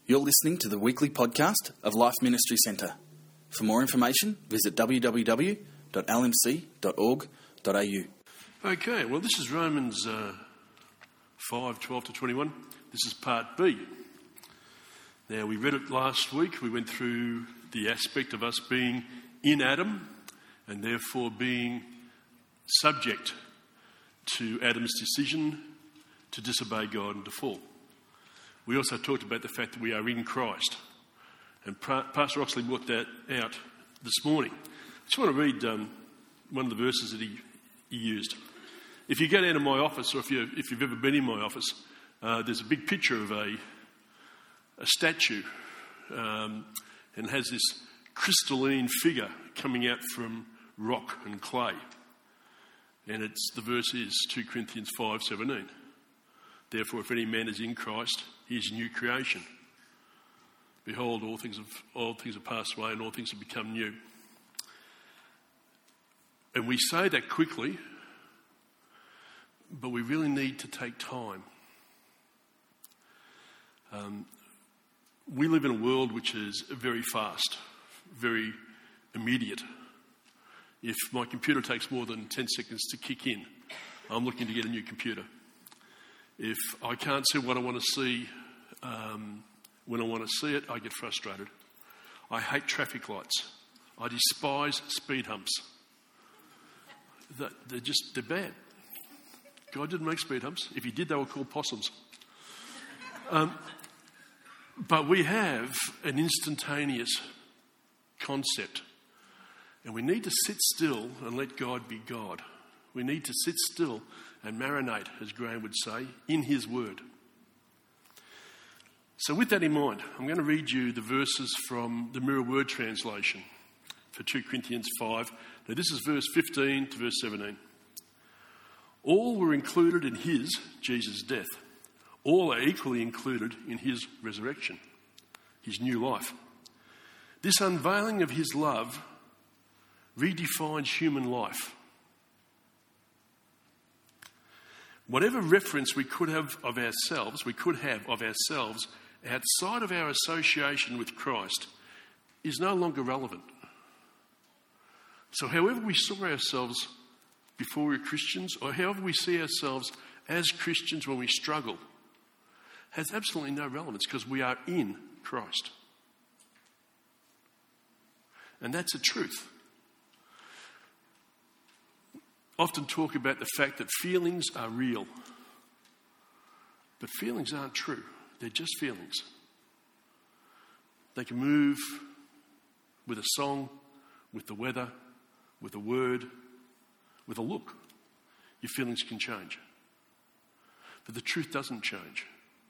You're listening to the weekly podcast of Life Ministry Centre. For more information, visit www.lmc.org.au. Okay, well, this is Romans 5:12-21. This is part B. Now, we read it last week. We went through the aspect of us being in Adam and therefore being subject to Adam's decision to disobey God and to fall. We also talked about the fact that we are in Christ. And Pastor Oxley brought that out this morning. I just want to read one of the verses that he used. If you go down to my office, or if you've ever been in my office, there's a big picture of a statue and has this crystalline figure coming out from rock and clay. And the verse is 2 Corinthians 5:17. Therefore, if any man is in Christ, he is a new creation. Behold, all things have passed away and all things have become new. And we say that quickly, but we really need to take time. We live in a world which is very fast, very immediate. If my computer takes more than 10 seconds to kick in, I'm looking to get a new computer. If I can't see what I want to see when I want to see it, I get frustrated. I hate traffic lights. I despise speed humps. They're bad. God didn't make speed humps. If he did, they were called possums. But we have an instantaneous concept. And we need to sit still and let God be God. We need to sit still and marinate, as Graham would say, in his word. So with that in mind, I'm going to read you the verses from the Mirror Word translation for 2 Corinthians 5. Now this is verse 15 to verse 17. All were included in his, Jesus' death. All are equally included in his resurrection, his new life. This unveiling of his love redefines human life. Whatever reference we could have of ourselves outside of our association with Christ is no longer relevant. So however we saw ourselves before we were Christians, or however we see ourselves as Christians when we struggle, has absolutely no relevance because we are in Christ. And that's a truth. Often talk about the fact that feelings are real. But feelings aren't true. They're just feelings. They can move with a song, with the weather, with a word, with a look. Your feelings can change. But the truth doesn't change.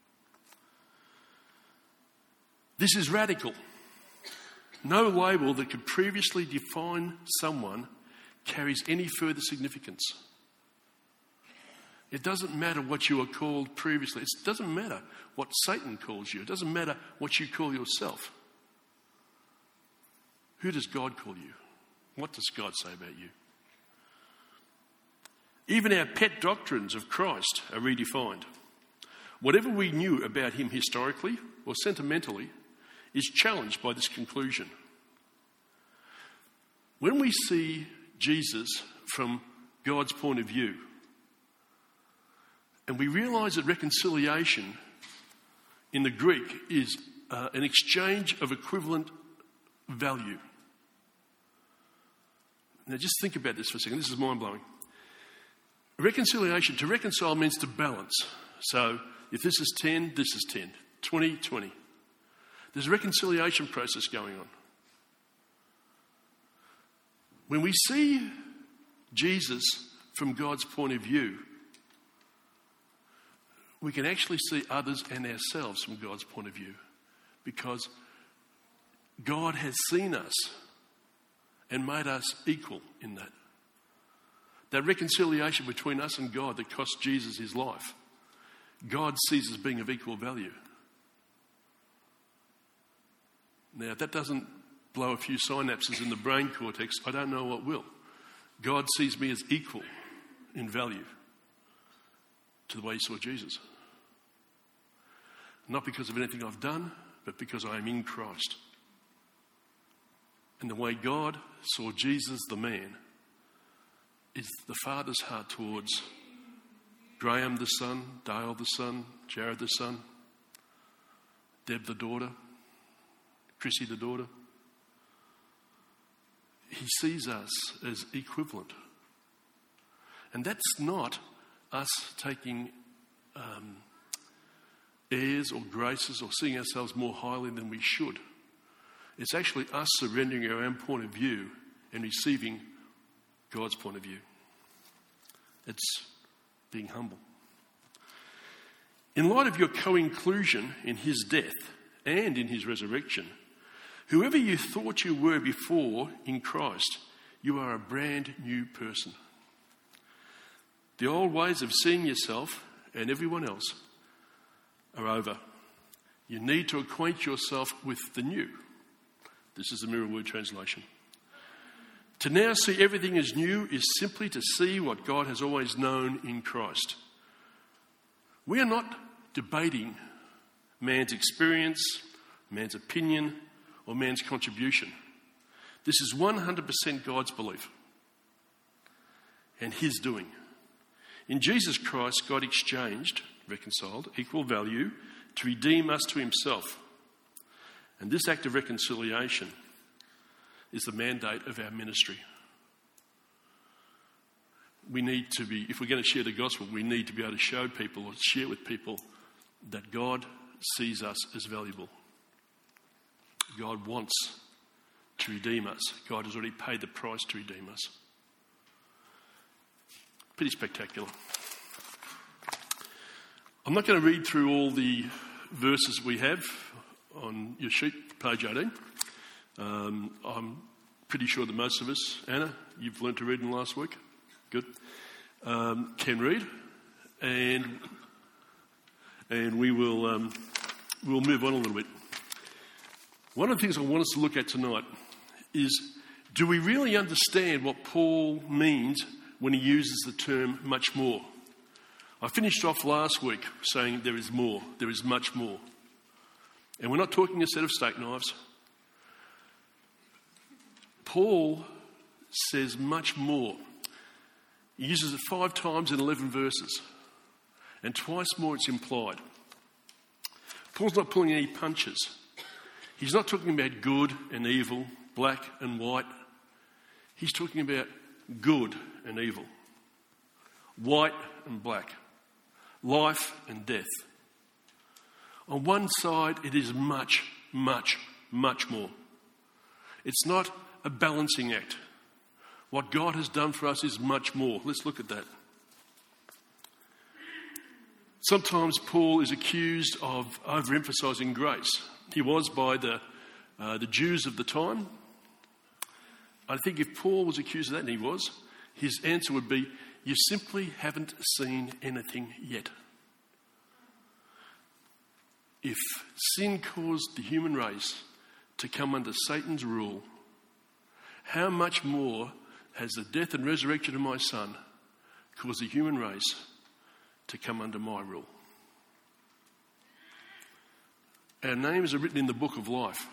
This is radical. No label that could previously define someone carries any further significance. It doesn't matter what you were called previously. It doesn't matter what Satan calls you. It doesn't matter what you call yourself. Who does God call you? What does God say about you? Even our pet doctrines of Christ are redefined. Whatever we knew about him historically or sentimentally is challenged by this conclusion. When we see Jesus from God's point of view, and we realise that reconciliation in the Greek is an exchange of equivalent value. Now just think about this for a second. This is mind-blowing. Reconciliation, to reconcile means to balance. So if this is 10, this is 10. 20, 20. There's a reconciliation process going on. When we see Jesus from God's point of view, we can actually see others and ourselves from God's point of view, because God has seen us and made us equal in that. That reconciliation between us and God that cost Jesus his life, God sees as being of equal value. Now, if that doesn't blow a few synapses in the brain cortex, I don't know what will. God sees me as equal in value to the way he saw Jesus. Not because of anything I've done, but because I am in Christ. And the way God saw Jesus the man is the Father's heart towards Graham the son, Dale the son, Jared the son, Deb the daughter, Chrissy the daughter. He sees us as equivalent. And that's not us taking airs or graces or seeing ourselves more highly than we should. It's actually us surrendering our own point of view and receiving God's point of view. It's being humble. In light of your co-inclusion in his death and in his resurrection, whoever you thought you were before in Christ, you are a brand new person. The old ways of seeing yourself and everyone else are over. You need to acquaint yourself with the new. This is the Mirror Word translation. To now see everything as new is simply to see what God has always known in Christ. We are not debating man's experience, man's opinion, or man's contribution. This is 100% God's belief and his doing. In Jesus Christ, God exchanged, reconciled, equal value to redeem us to himself. And this act of reconciliation is the mandate of our ministry. We need to be, if we're going to share the gospel, we need to be able to show people or share with people that God sees us as valuable. God wants to redeem us. God has already paid the price to redeem us. Pretty spectacular. I'm not going to read through all the verses we have on your sheet, page 18. I'm pretty sure that most of us, Anna, you've learnt to read in the last week. Good. Can read. And we will we'll move on a little bit. One of the things I want us to look at tonight is, do we really understand what Paul means when he uses the term much more? I finished off last week saying there is more, there is much more. And we're not talking a set of steak knives. Paul says much more. He uses it 5 times in 11 verses. And twice more it's implied. Paul's not pulling any punches. He's not talking about good and evil, black and white. He's talking about good and evil, white and black, life and death. On one side, it is much, much, much more. It's not a balancing act. What God has done for us is much more. Let's look at that. Sometimes Paul is accused of overemphasizing grace. He was by the Jews of the time. I think if Paul was accused of that, and he was, his answer would be, you simply haven't seen anything yet. If sin caused the human race to come under Satan's rule, how much more has the death and resurrection of my Son caused the human race to come under my rule? Our names are written in the book of life.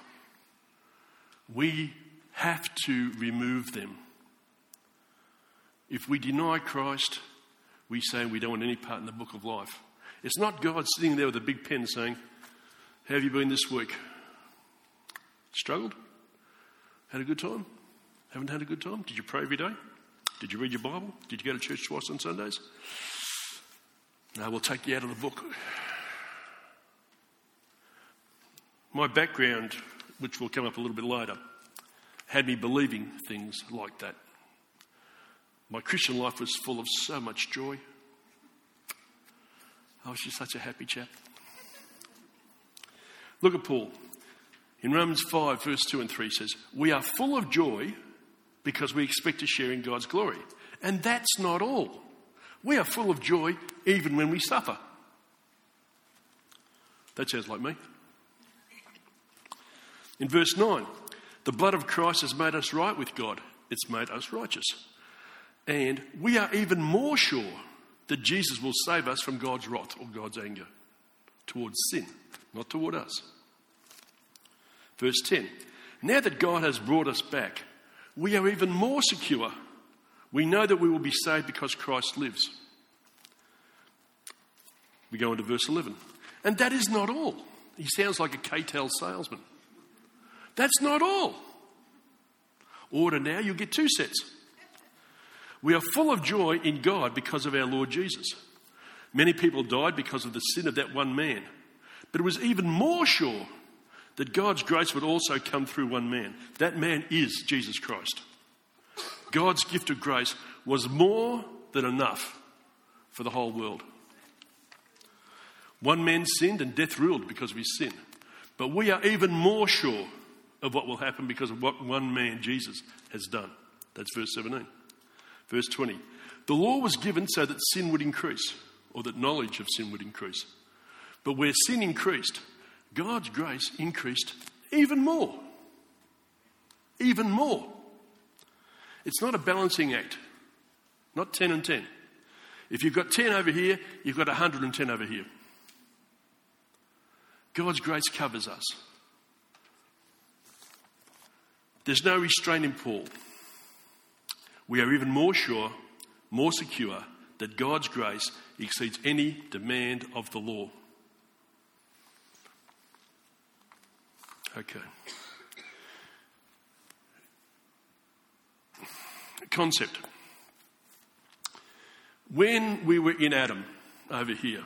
We have to remove them. If we deny Christ, we say we don't want any part in the book of life. It's not God sitting there with a big pen saying, how have you been this week? Struggled? Had a good time? Haven't had a good time? Did you pray every day? Did you read your Bible? Did you go to church twice on Sundays? No, we'll take you out of the book. My background, which will come up a little bit later, had me believing things like that. My Christian life was full of so much joy. I was just such a happy chap. Look at Paul. In Romans 5, verse 2 and 3 says, we are full of joy because we expect to share in God's glory. And that's not all. We are full of joy even when we suffer. That sounds like me. In verse 9, the blood of Christ has made us right with God. It's made us righteous. And we are even more sure that Jesus will save us from God's wrath or God's anger towards sin, not toward us. Verse 10. Now that God has brought us back, we are even more secure. We know that we will be saved because Christ lives. We go into verse 11. And that is not all. He sounds like a K-Tel salesman. That's not all. Order now, you'll get 2 sets. We are full of joy in God because of our Lord Jesus. Many people died because of the sin of that one man. But it was even more sure that God's grace would also come through one man. That man is Jesus Christ. God's gift of grace was more than enough for the whole world. One man sinned and death ruled because of his sin. But we are even more sure of what will happen because of what one man, Jesus, has done. That's verse 17. Verse 20. The law was given so that sin would increase, or that knowledge of sin would increase. But where sin increased, God's grace increased even more. Even more. It's not a balancing act. Not 10 and 10. If you've got 10 over here, you've got 110 over here. God's grace covers us. There's no restraint in Paul. We are even more sure, more secure, that God's grace exceeds any demand of the law. Okay. Concept. When we were in Adam, over here,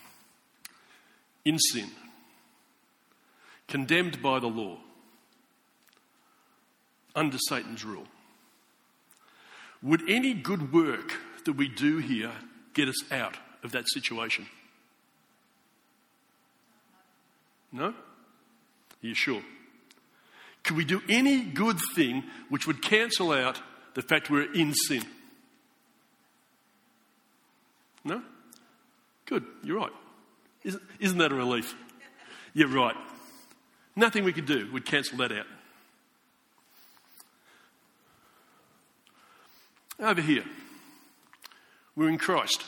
in sin, condemned by the law, under Satan's rule, would any good work that we do here get us out of that situation? No? Are you sure? Could we do any good thing which would cancel out the fact we're in sin? No? Good, you're right. Isn't that a relief? You're right. Nothing we could do would cancel that out. Over here, we're in Christ.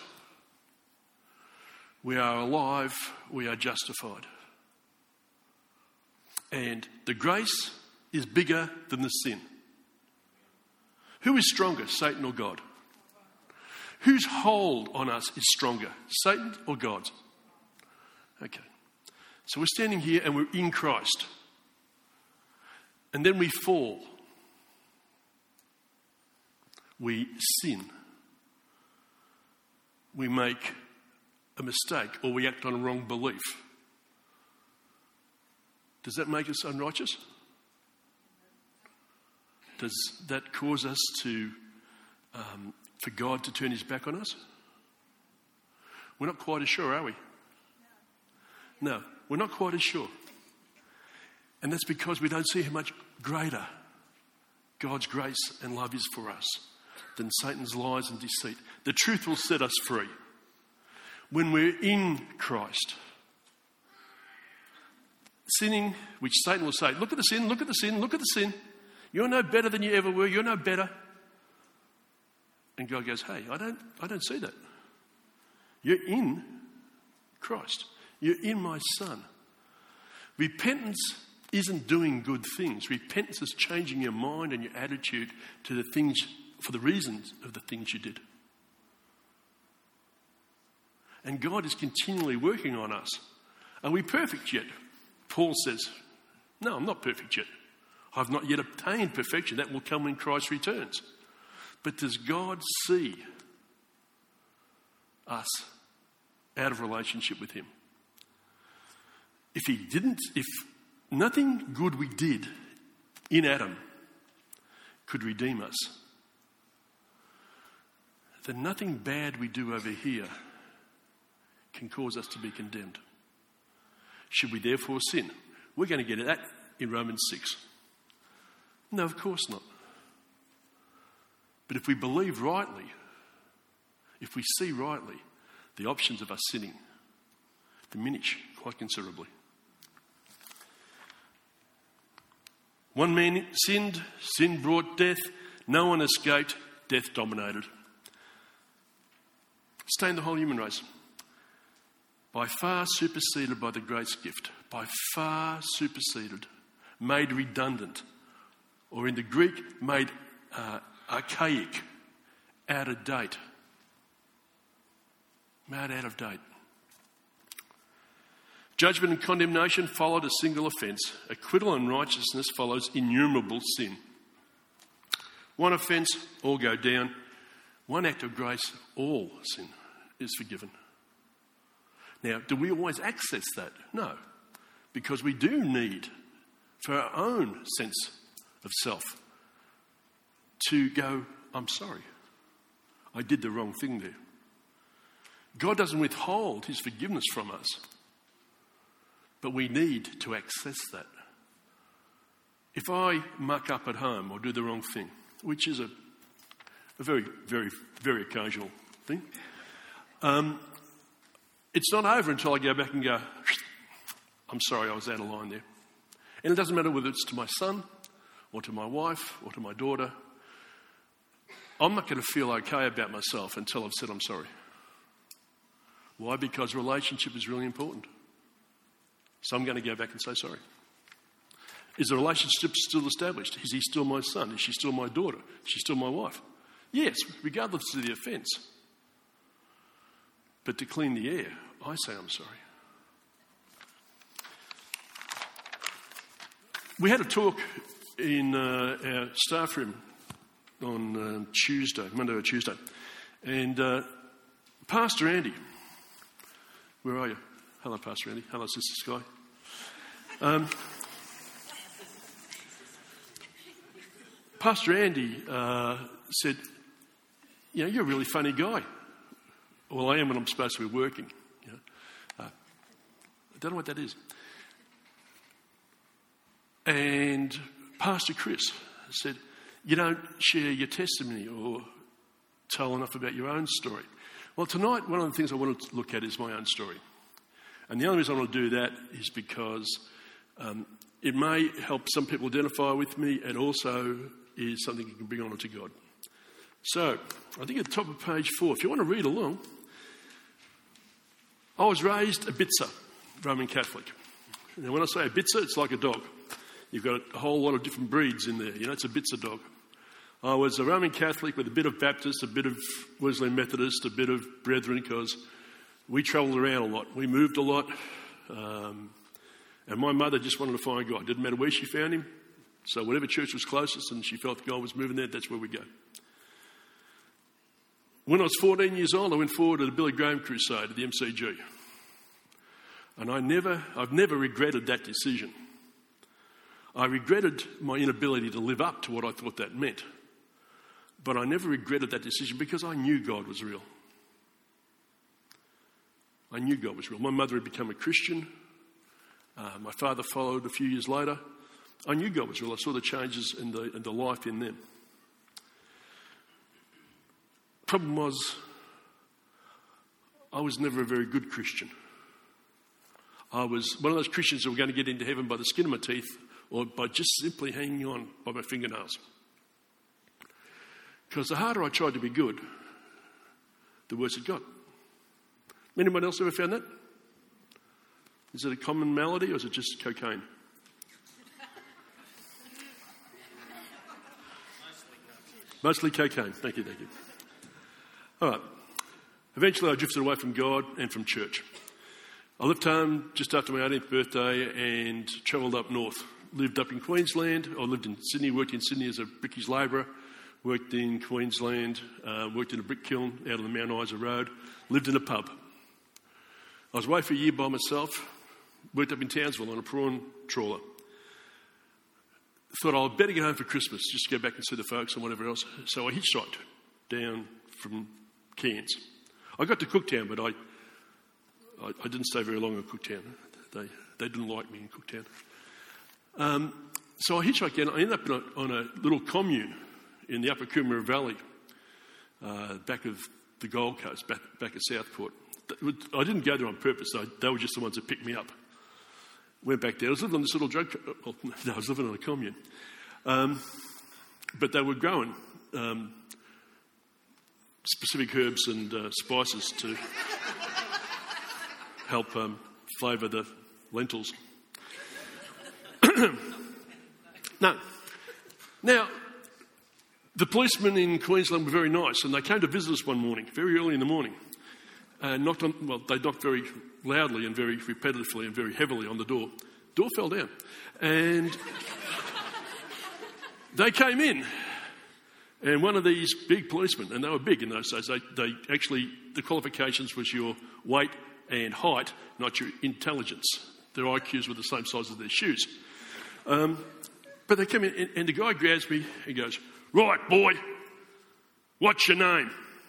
We are alive, we are justified. And the grace is bigger than the sin. Who is stronger, Satan or God? Whose hold on us is stronger, Satan or God's? Okay. So we're standing here and we're in Christ. And then we fall. We sin. We make a mistake or we act on a wrong belief. Does that make us unrighteous? Does that cause us to, for God to turn his back on us? We're not quite as sure, are we? No, we're not quite as sure. And that's because we don't see how much greater God's grace and love is for us than Satan's lies and deceit. The truth will set us free. When we're in Christ, sinning, which Satan will say, look at the sin, look at the sin, look at the sin. You're no better than you ever were. You're no better. And God goes, hey, I don't see that. You're in Christ. You're in my Son. Repentance isn't doing good things. Repentance is changing your mind and your attitude to the things, for the reasons of the things you did. And God is continually working on us. Are we perfect yet? Paul says, no, I'm not perfect yet. I've not yet obtained perfection. That will come when Christ returns. But does God see us out of relationship with him? If he didn't, if nothing good we did in Adam could redeem us, then nothing bad we do over here can cause us to be condemned. Should we therefore sin? We're going to get at that in Romans 6. No, of course not. But if we believe rightly, if we see rightly, the options of us sinning diminish quite considerably. One man sinned, sin brought death, no one escaped, death dominated. Stay in the whole human race. By far superseded by the grace gift. By far superseded. made redundant, or in the Greek, made archaic, out of date. Made out of date. Judgment and condemnation followed a single offence. Acquittal and righteousness follows innumerable sin. One offence, all go down. One act of grace, all sin is forgiven. Now, do we always access that? No, because we do need, for our own sense of self, to go, I'm sorry. I did the wrong thing there. God doesn't withhold his forgiveness from us, but we need to access that. If I muck up at home or do the wrong thing, which is a very, very, very occasional thing, it's not over until I go back and go, I'm sorry, I was out of line there. And it doesn't matter whether it's to my son or to my wife or to my daughter. I'm not going to feel okay about myself until I've said I'm sorry. Why? Because relationship is really important. So I'm going to go back and say sorry. Is the relationship still established? Is he still my son? Is she still my daughter? Is she still my wife? Yes, regardless of the offence. But to clean the air, I say I'm sorry. We had a talk in our staff room on Monday or Tuesday. And Pastor Andy, where are you? Hello, Pastor Andy. Hello, Sister Sky. Pastor Andy said, you know, you're a really funny guy. Well, I am when I'm supposed to be working. You know. I don't know what that is. And Pastor Chris said, you don't share your testimony or tell enough about your own story. Well, tonight, one of the things I want to look at is my own story. And the only reason I want to do that is because it may help some people identify with me, and also is something you can bring honour to God. So, I think at the top of page 4, if you want to read along, I was raised a Bitzer, Roman Catholic. Now, when I say a Bitzer, it's like a dog. You've got a whole lot of different breeds in there. You know, it's a Bitzer dog. I was a Roman Catholic with a bit of Baptist, a bit of Wesleyan Methodist, a bit of Brethren, because we travelled around a lot. We moved a lot. And my mother just wanted to find God. Didn't matter where she found him. So whatever church was closest and she felt God was moving there, that's where we go. When I was 14 years old, I went forward at a Billy Graham crusade at the MCG. And I've never regretted that decision. I regretted my inability to live up to what I thought that meant. But I never regretted that decision because I knew God was real. I knew God was real. My mother had become a Christian. My father followed a few years later. I knew God was real. I saw the changes in the life in them. Problem was, I was never a very good Christian. I was one of those Christians that were going to get into heaven by the skin of my teeth or by just simply hanging on by my fingernails. Because the harder I tried to be good, the worse it got. Anyone else ever found that? Is it a common malady or is it just cocaine? Mostly cocaine. Thank you. All right. Eventually I drifted away from God and from church. I left home just after my 18th birthday and travelled up north. Lived up in Queensland. I lived in Sydney, worked in Sydney as a brickies labourer. Worked in Queensland, worked in a brick kiln out on the Mount Isa Road. Lived in a pub. I was away for a year by myself. Worked up in Townsville on a prawn trawler. Thought I'd better get home for Christmas, just to go back and see the folks and whatever else. So I hitchhiked down from Cairns. I got to Cooktown, but I didn't stay very long in Cooktown. They didn't like me in Cooktown. So I hitchhiked down. I ended up on a little commune in the Upper Coomera Valley, back of the Gold Coast, back at Southport. I didn't go there on purpose. They were just the ones that picked me up. Went back there. I was living on this little I was living on a commune. But they were growing specific herbs and spices to help flavour the lentils. No. Now, the policemen in Queensland were very nice, and they came to visit us one morning, very early in the morning. They knocked very loudly and very repetitively and very heavily on the door. Door fell down. And they came in. And one of these big policemen, and they were big in those days, they actually, the qualifications was your weight and height, not your intelligence. Their IQs were the same size as their shoes. But they came in, and the guy grabs me and goes, "Right, boy, what's your name?"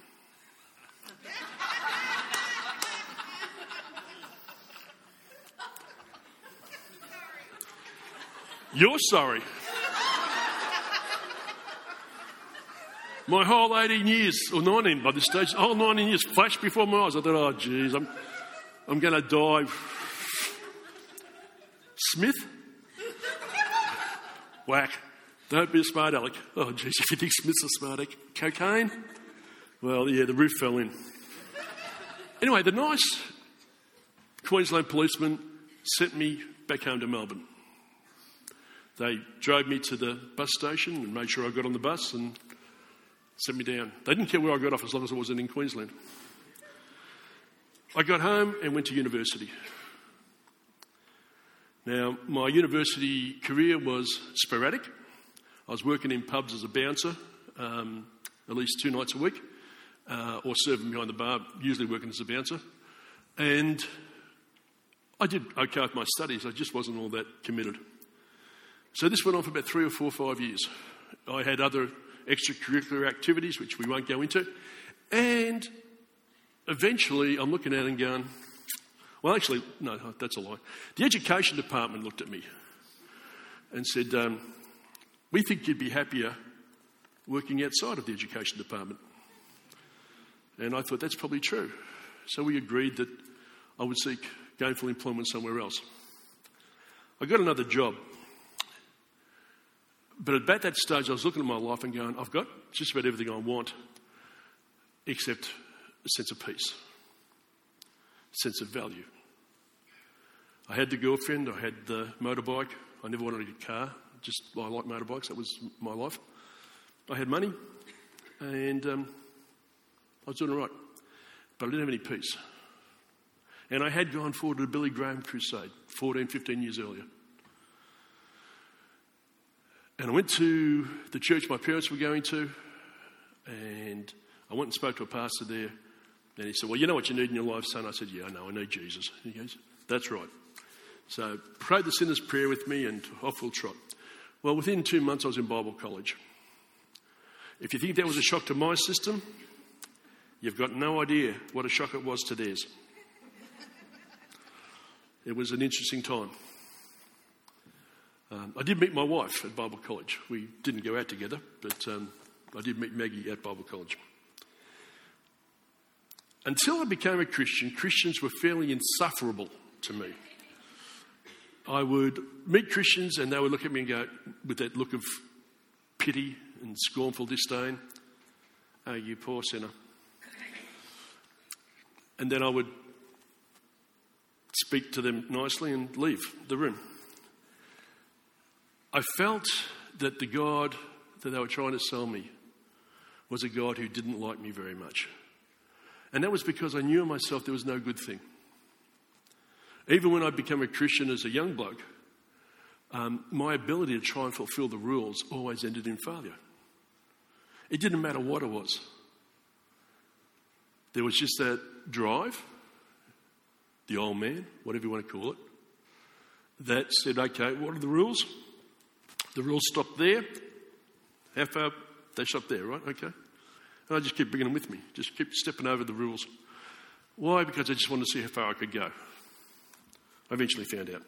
You're sorry. My whole 18 years, or 19 by this stage, whole 19 years flashed before my eyes. I thought, oh, geez, I'm going to die. Smith? Whack. Don't be a smart aleck. Oh, geez, if you think Smith's a smart aleck. Cocaine? Well, yeah, the roof fell in. Anyway, the nice Queensland policeman sent me back home to Melbourne. They drove me to the bus station and made sure I got on the bus and sent me down. They didn't care where I got off as long as I wasn't in Queensland. I got home and went to university. Now, my university career was sporadic. I was working in pubs as a bouncer at least 2 nights a week, or serving behind the bar, usually working as a bouncer. And I did okay with my studies. I just wasn't all that committed. So this went on for about 3 or 4 or 5 years. I had other extracurricular activities, which we won't go into. And eventually I'm looking at it and going, well, actually, no, that's a lie. The education department looked at me and said, we think you'd be happier working outside of the education department. And I thought that's probably true. So we agreed that I would seek gainful employment somewhere else. I got another job. But at that stage, I was looking at my life and going, I've got just about everything I want, except a sense of peace, a sense of value. I had the girlfriend, I had the motorbike. I never wanted a car, I like motorbikes, that was my life. I had money, and I was doing all right, but I didn't have any peace. And I had gone forward to the Billy Graham crusade 14, 15 years earlier. And I went to the church my parents were going to, and I went and spoke to a pastor there, and he said, well, you know what you need in your life, son? I said, yeah, I know, I need Jesus. And he goes, that's right. So prayed the sinner's prayer with me, and off we'll trot. Well, within 2 months, I was in Bible college. If you think that was a shock to my system, you've got no idea what a shock it was to theirs. It was an interesting time. I did meet my wife at Bible college. We didn't go out together, but I did meet Maggie at Bible college. Until I became a Christian, Christians were fairly insufferable to me. I would meet Christians and they would look at me and go, with that look of pity and scornful disdain, oh, you poor sinner. And then I would speak to them nicely and leave the room. I felt that the God that they were trying to sell me was a God who didn't like me very much. And that was because I knew in myself there was no good thing. Even when I became a Christian as a young bloke, my ability to try and fulfill the rules always ended in failure. It didn't matter what it was. There was just that drive, the old man, whatever you want to call it, that said, okay, what are the rules? The rules stop there. How far? They stop there, right? Okay. And I just keep bringing them with me. Just keep stepping over the rules. Why? Because I just wanted to see how far I could go. I eventually found out.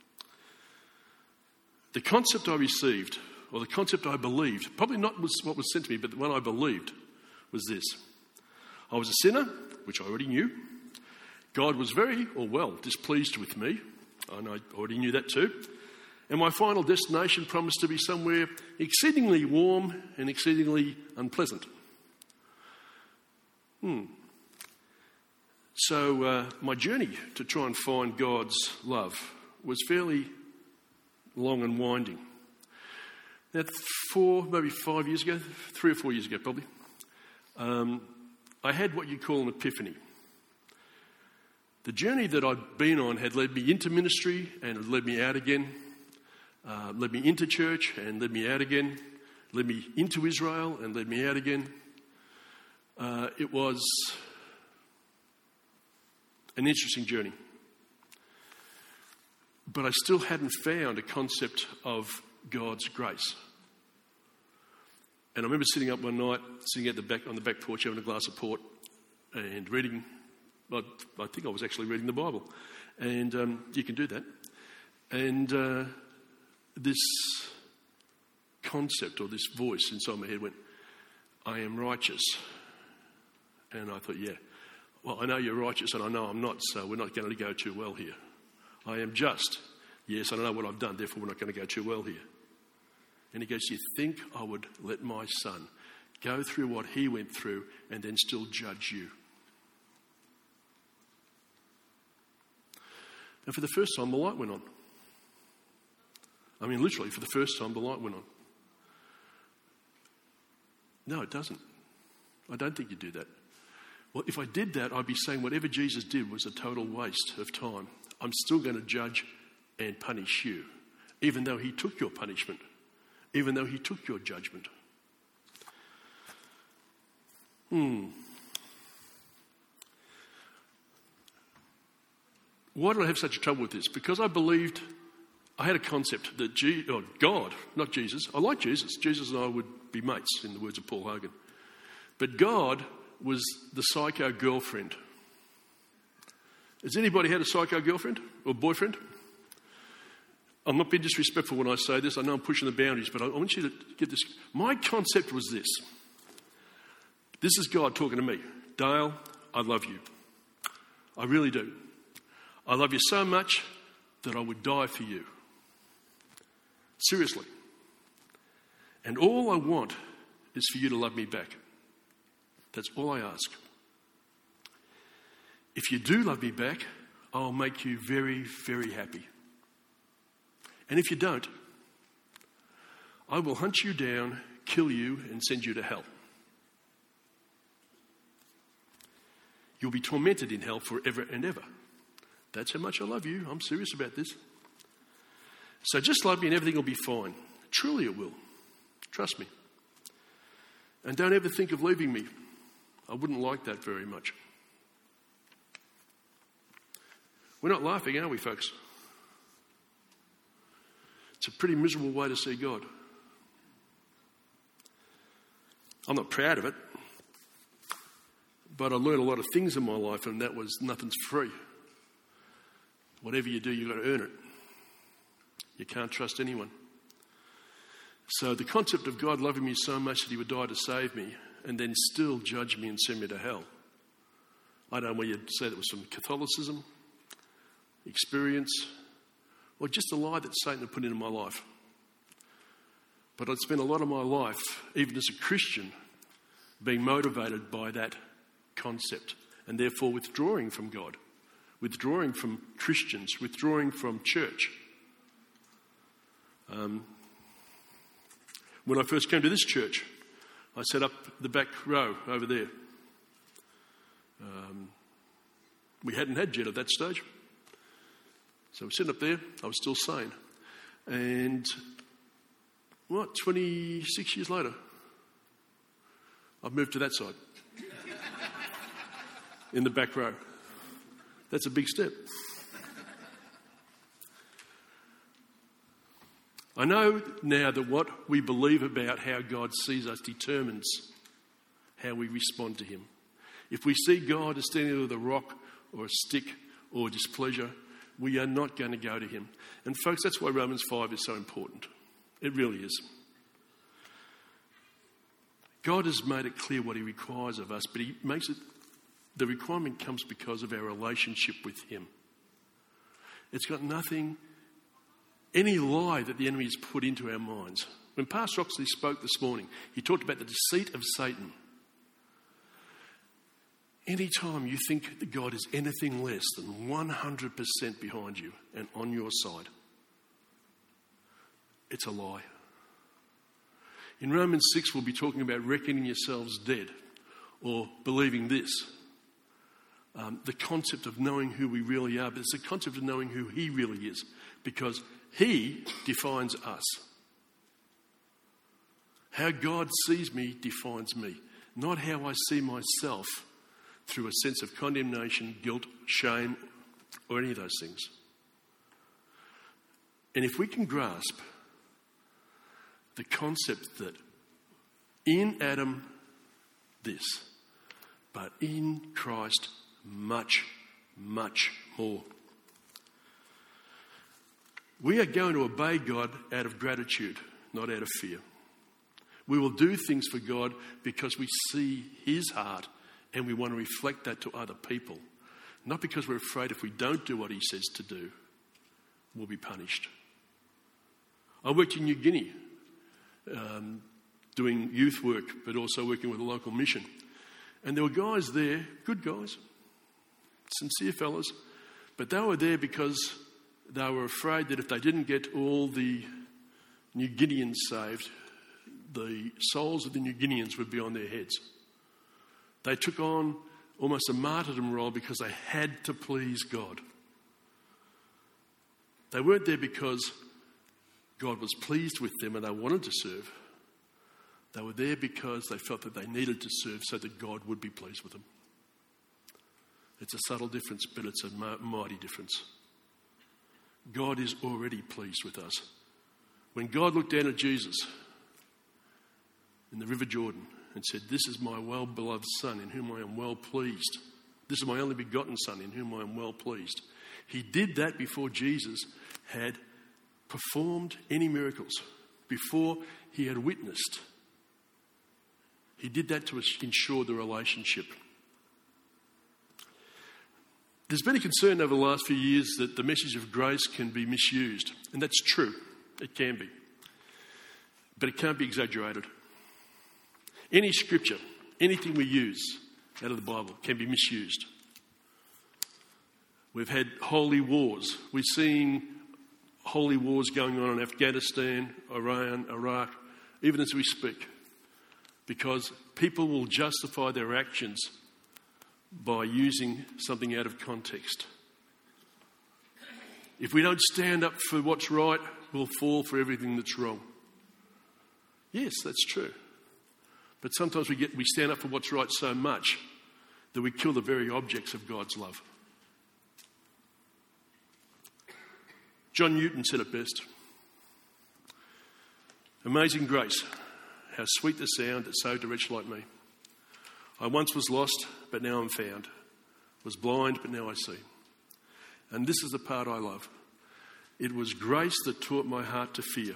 The concept I received, or the concept I believed, probably not was what was sent to me, but the one I believed was this. I was a sinner, which I already knew. God was very, or well, displeased with me. And I already knew that too. And my final destination promised to be somewhere exceedingly warm and exceedingly unpleasant. So my journey to try and find God's love was fairly long and winding. Now, 3 or 4 years ago probably, I had what you call an epiphany. The journey that I'd been on had led me into ministry and had led me out again, led me into church and led me out again, led me into Israel and led me out again. It was an interesting journey. But I still hadn't found a concept of God's grace. And I remember sitting up one night, sitting on the back porch having a glass of port and reading. I think I was actually reading the Bible. And you can do that. And this concept or this voice inside my head went, I am righteous. And I thought, yeah, well, I know you're righteous and I know I'm not, so we're not going to go too well here. I am just. Yes, I know what I've done, therefore we're not going to go too well here. And he goes, you think I would let my son go through what he went through and then still judge you? And for the first time, the light went on. I mean, literally, for the first time, the light went on. No, it doesn't. I don't think you do that. Well, if I did that, I'd be saying whatever Jesus did was a total waste of time. I'm still going to judge and punish you, even though he took your punishment, even though he took your judgment. Why did I have such trouble with this? Because I believed, I had a concept that God, not Jesus. I like Jesus. Jesus and I would be mates, in the words of Paul Hogan. But God was the psycho girlfriend. Has anybody had a psycho girlfriend or boyfriend? I'm not being disrespectful when I say this. I know I'm pushing the boundaries, but I want you to get this. My concept was this. This is God talking to me. Dale, I love you. I really do. I love you so much that I would die for you. Seriously. And all I want is for you to love me back. That's all I ask. If you do love me back, I'll make you very, very happy. And if you don't, I will hunt you down, kill you, and send you to hell. You'll be tormented in hell forever and ever. That's how much I love you. I'm serious about this. So just love me and everything will be fine. Truly it will. Trust me. And don't ever think of leaving me. I wouldn't like that very much. We're not laughing, are we, folks? It's a pretty miserable way to see God. I'm not proud of it, but I learned a lot of things in my life, and that was nothing's free. Whatever you do, you've got to earn it. You can't trust anyone. So the concept of God loving me so much that he would die to save me and then still judge me and send me to hell. I don't know whether you'd say that was from Catholicism, experience, or just a lie that Satan had put into my life. But I'd spent a lot of my life, even as a Christian, being motivated by that concept and therefore withdrawing from God, withdrawing from Christians, withdrawing from church. When I first came to this church, I set up the back row over there. We hadn't had Jet at that stage. So we're sitting up there. I was still sane. And 26 years later, I've moved to that side. In the back row. That's a big step. I know now that what we believe about how God sees us determines how we respond to him. If we see God as standing with a rock or a stick or displeasure, we are not going to go to him. And folks, that's why Romans 5 is so important. It really is. God has made it clear what he requires of us, but he makes it, the requirement comes because of our relationship with him. It's got nothing, any lie that the enemy has put into our minds. When Pastor Oxley spoke this morning, he talked about the deceit of Satan. Anytime you think that God is anything less than 100% behind you and on your side, it's a lie. In Romans 6, we'll be talking about reckoning yourselves dead, or believing this. The concept of knowing who we really are, but it's the concept of knowing who he really is, because he defines us. How God sees me defines me, not how I see myself through a sense of condemnation, guilt, shame, or any of those things. And if we can grasp the concept that in Adam this, but in Christ much, much more. We are going to obey God out of gratitude, not out of fear. We will do things for God because we see his heart and we want to reflect that to other people. Not because we're afraid if we don't do what he says to do, we'll be punished. I worked in New Guinea, doing youth work, but also working with a local mission. And there were guys there, good guys, sincere fellas, but they were there because they were afraid that if they didn't get all the New Guineans saved, the souls of the New Guineans would be on their heads. They took on almost a martyrdom role because they had to please God. They weren't there because God was pleased with them and they wanted to serve. They were there because they felt that they needed to serve so that God would be pleased with them. It's a subtle difference, but it's a mighty difference. God is already pleased with us. When God looked down at Jesus in the River Jordan and said, "This is my well-beloved Son in whom I am well pleased. This is my only begotten Son in whom I am well pleased." He did that before Jesus had performed any miracles, before he had witnessed. He did that to ensure the relationship. There's been a concern over the last few years that the message of grace can be misused. And that's true. It can be. But it can't be exaggerated. Any scripture, anything we use out of the Bible can be misused. We've had holy wars. We're seeing holy wars going on in Afghanistan, Iran, Iraq, even as we speak. Because people will justify their actions by using something out of context. If we don't stand up for what's right, we'll fall for everything that's wrong. Yes, that's true. But sometimes we stand up for what's right so much that we kill the very objects of God's love. John Newton said it best. "Amazing grace, how sweet the sound that saved a wretch like me. I once was lost, but now I'm found. Was blind, but now I see." And this is the part I love. "It was grace that taught my heart to fear."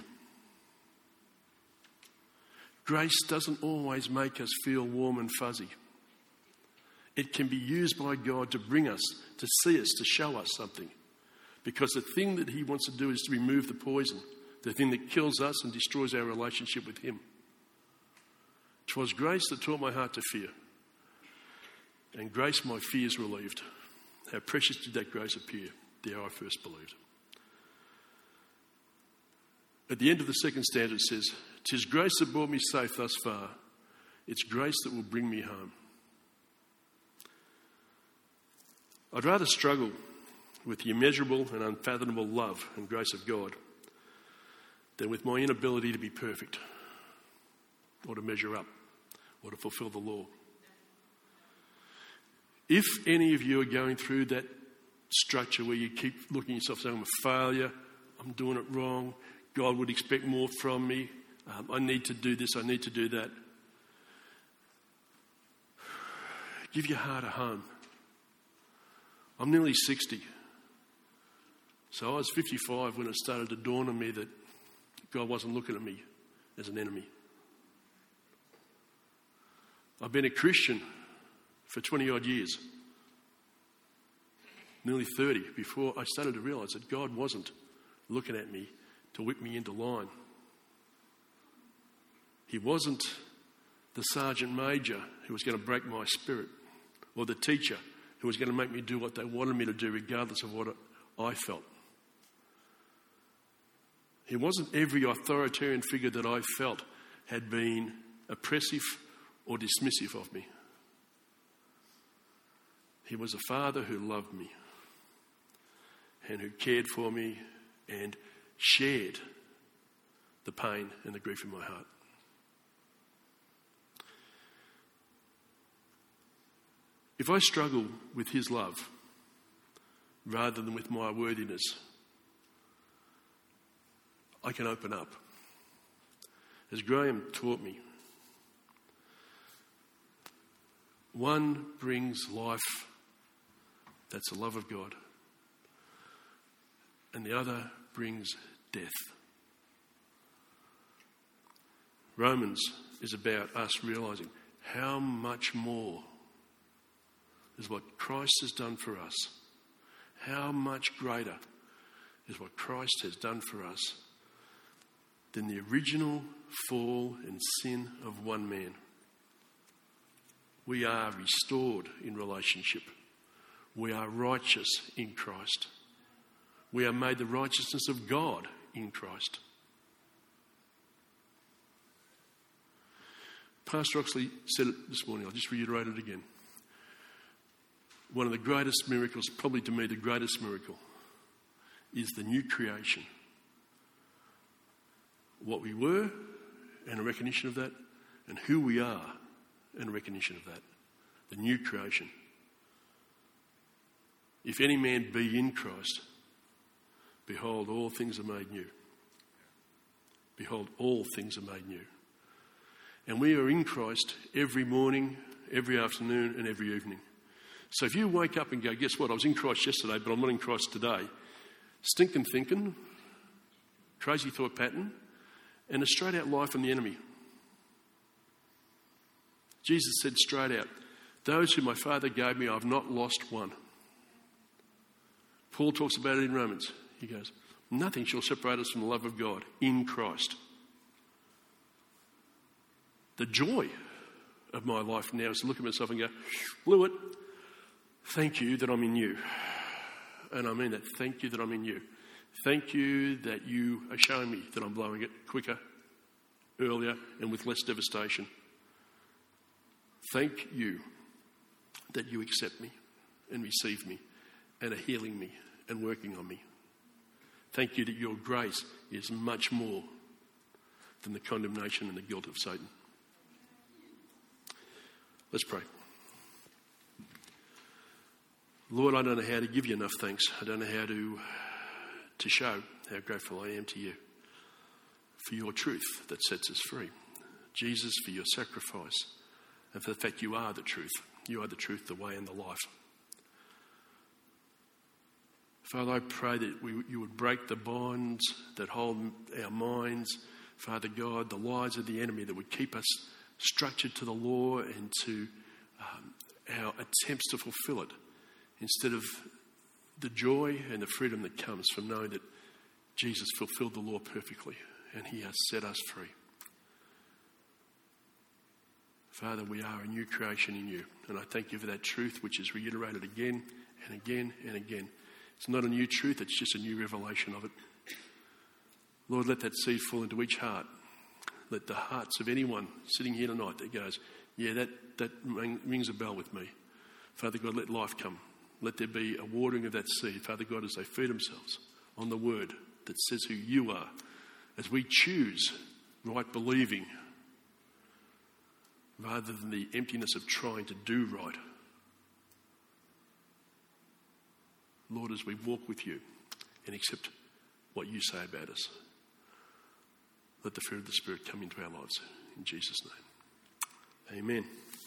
Grace doesn't always make us feel warm and fuzzy. It can be used by God to bring us, to see us, to show us something. Because the thing that he wants to do is to remove the poison, the thing that kills us and destroys our relationship with him. "'Twas grace that taught my heart to fear, and grace my fears relieved. How precious did that grace appear, there I first believed." At the end of the second stanza it says, "'Tis grace that brought me safe thus far. It's grace that will bring me home." I'd rather struggle with the immeasurable and unfathomable love and grace of God than with my inability to be perfect or to measure up or to fulfill the law. If any of you are going through that structure where you keep looking at yourself saying, "I'm a failure, I'm doing it wrong, God would expect more from me, I need to do this, I need to do that," give your heart a home. I'm nearly 60. So I was 55 when it started to dawn on me that God wasn't looking at me as an enemy. I've been a Christian for 20 odd years, nearly 30, before I started to realise that God wasn't looking at me to whip me into line. He wasn't the sergeant major who was going to break my spirit, or the teacher who was going to make me do what they wanted me to do regardless of what I felt. He wasn't every authoritarian figure that I felt had been oppressive or dismissive of me. He was a father who loved me and who cared for me and shared the pain and the grief in my heart. If I struggle with his love rather than with my worthiness, I can open up. As Graham taught me, one brings life, that's the love of God, and the other brings death. Romans is about us realising how much more is what Christ has done for us. How much greater is what Christ has done for us than the original fall and sin of one man. We are restored in relationship. We are righteous in Christ. We are made the righteousness of God in Christ. Pastor Oxley said it this morning. I'll just reiterate it again. One of the greatest miracles, probably to me the greatest miracle, is the new creation. What we were and a recognition of that, and who we are and a recognition of that. The new creation. If any man be in Christ, behold, all things are made new. Behold, all things are made new. And we are in Christ every morning, every afternoon and every evening. So if you wake up and go, guess what, I was in Christ yesterday, but I'm not in Christ today. Stinking thinking, crazy thought pattern, and a straight out lie from the enemy. Jesus said straight out, those who my Father gave me, I've not lost one. Paul talks about it in Romans. He goes, nothing shall separate us from the love of God in Christ. The joy of my life now is to look at myself and go, blew it. Thank you that I'm in you. And I mean that. Thank you that I'm in you. Thank you that you are showing me that I'm blowing it quicker, earlier, and with less devastation. Thank you that you accept me and receive me and are healing me and working on me. Thank you that your grace is much more than the condemnation and the guilt of Satan. Let's pray. Lord, I don't know how to give you enough thanks. I don't know how to show how grateful I am to you for your truth that sets us free. Jesus, for your sacrifice and for the fact you are the truth. You are the truth, the way and the life. Father, I pray that you would break the bonds that hold our minds. Father God, the lies of the enemy that would keep us structured to the law and to our attempts to fulfill it, instead of the joy and the freedom that comes from knowing that Jesus fulfilled the law perfectly and he has set us free. Father, we are a new creation in you, and I thank you for that truth which is reiterated again and again and again. It's not a new truth, it's just a new revelation of it. Lord, let that seed fall into each heart. Let the hearts of anyone sitting here tonight that goes, yeah, that rings a bell with me. Father God, let life come. Let there be a watering of that seed, Father God, as they feed themselves on the word that says who you are, as we choose right believing rather than the emptiness of trying to do right. Lord, as we walk with you and accept what you say about us, let the fruit of the Spirit come into our lives. In Jesus' name. Amen.